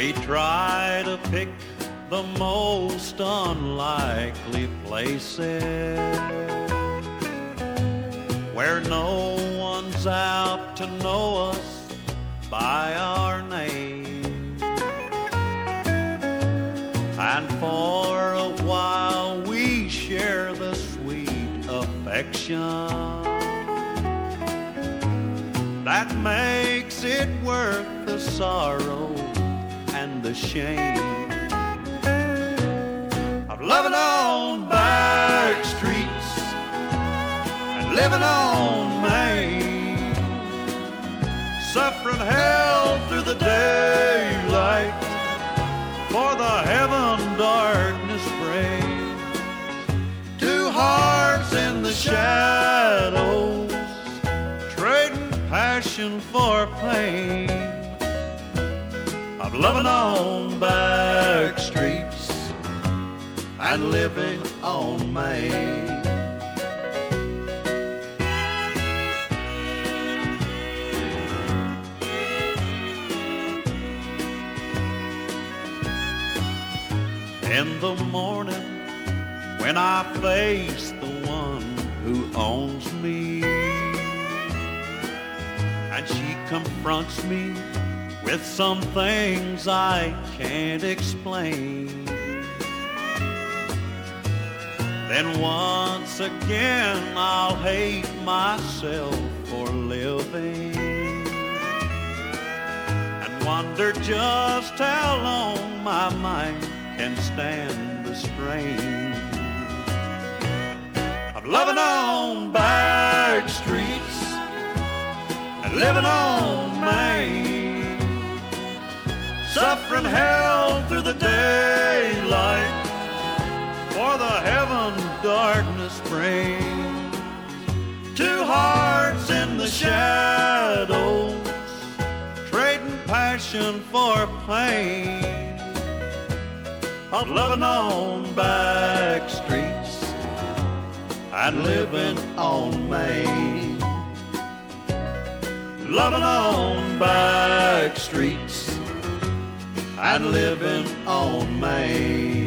We try to pick the most unlikely places where no one's out to know us by our name. And for a while we share the sweet affection that makes it worth the sorrow and the shame of loving on back streets and living on Main, suffering hell through the daylight for the heaven darkness brings. Two hearts in the shadows, trading passion for pain, of loving on back streets and living on Main. In the morning when I face the one who owns me, and she confronts me with some things I can't explain, then once again I'll hate myself for living and wonder just how long my mind can stand the strain of loving on back streets and living on Main, suffering hell through the daylight for the heaven darkness brings. Two hearts in the shadows, trading passion for pain, of loving on back streets and living on Main, loving on back streets and living on Main.